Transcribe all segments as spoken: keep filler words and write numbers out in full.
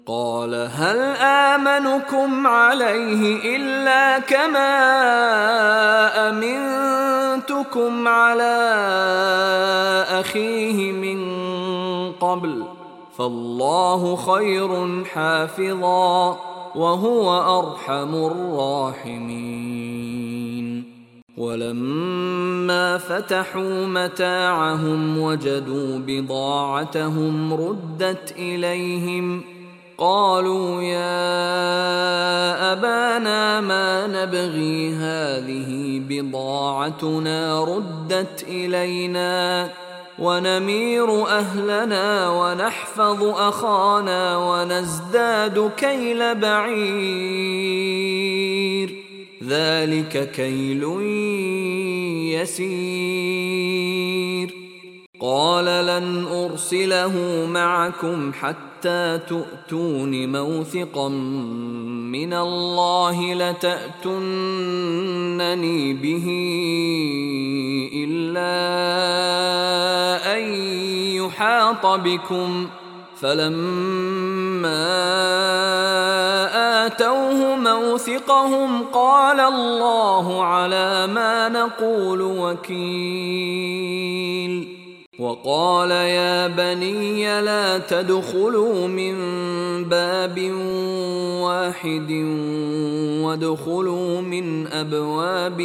قال هل آمنكم عليه إلا كما أمنتكم على أخيه من قبل فالله خير حافظا وهو أرحم الراحمين. ولما فتحوا متاعهم وجدوا بضاعتهم ردت إليهم قالوا يا أبانا ما نبغي هذه بضاعتنا ردت إلينا ونمير أهلنا ونحفظ أخانا ونزداد كيل بعير ذلك كيل يسير. قال لن أرسله معكم حتى تؤتون موثقا من الله لتأتونني به إلا أن يحاط بكم فلما آتوه موثقهم قال الله على ما نقول وكيل. وقال يا بني لا تدخلوا من باب واحد وادخلوا من أبواب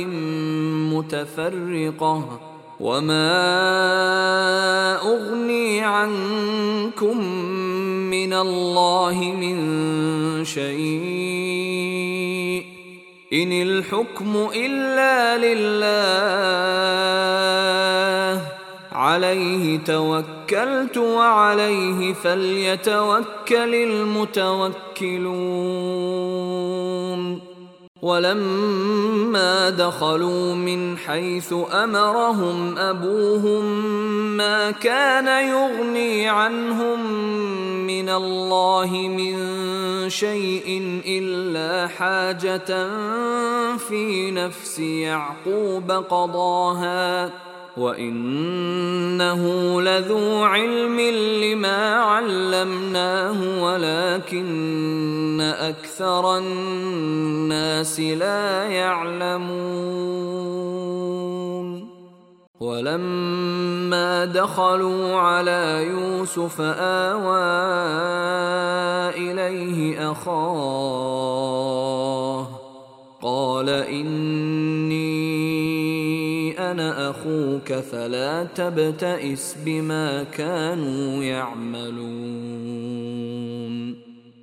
متفرقة وما أغني عنكم من الله من شيء إن الحكم إلا لله عليه توكلت وعليه فليتوكل المتوكلون. ولما دخلوا من حيث أمرهم أبوهم ما كان يغني عنهم من الله من شيء إلا حاجة في نفس يعقوب قضاها وإنه لذو علم لما علمناه ولكن أكثر الناس لا يعلمون. ولما دخلوا على يوسف آوى إليه أخاه قال إني أنا أخوك فلا تبتئس بما كانوا يعملون.